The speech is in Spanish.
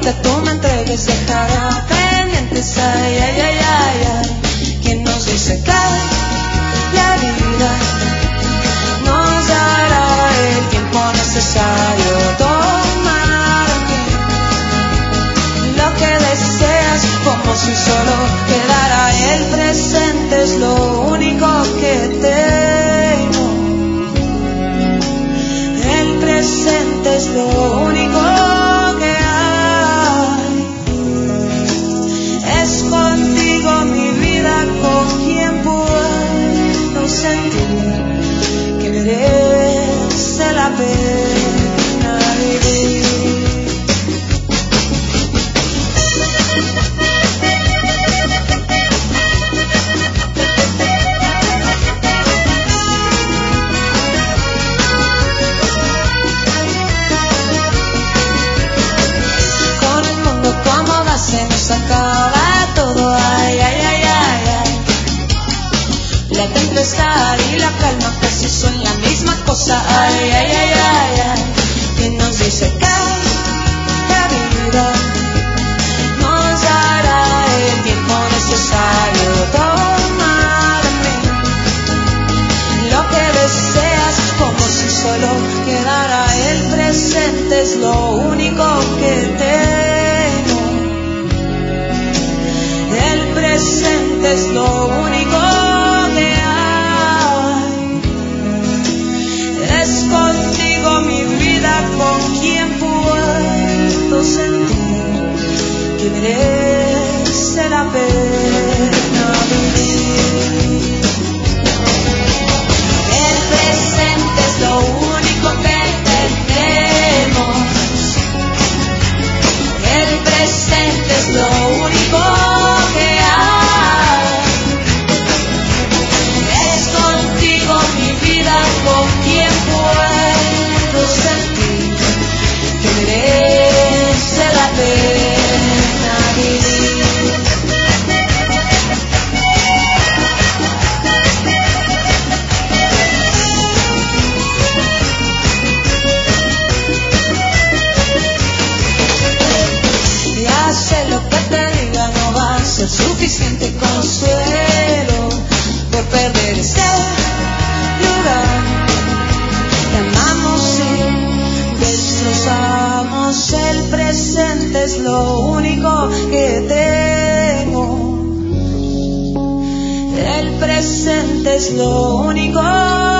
que tú me entregues dejará pendientes, ay, ay, ay, ay, ay. ¿Quién nos dice que la vida nos dará el tiempo necesario? Tomar lo que deseas como si solo quedara. El presente es lo único que tengo. El presente es lo único que hay. Es contigo mi vida, con quien puedo sentir que merece la pena vivir. Se nos acaba todo, ay, ay, ay, ay, ay. La tempestad y la calma casi son la misma cosa, ay, ay, ay, ay, ay. ¿Quién nos dice que la vida nos dará el tiempo necesario? Tómame lo que deseas como si solo quedara. El presente es lo único que tengo. El presente es lo único que hay. Es contigo mi vida, con quien puedo sentir que merece la pena vivir. El presente es lo único que tenemos. El presente es lo único que hay. Es contigo mi vida, con quien puedo sentir que merece la pena vivir. Ya sé lo que te diga, no va a ser suficiente consuelo por perder este lugar. Te amamos y destrozamos. El presente es lo único que tengo. El presente es lo único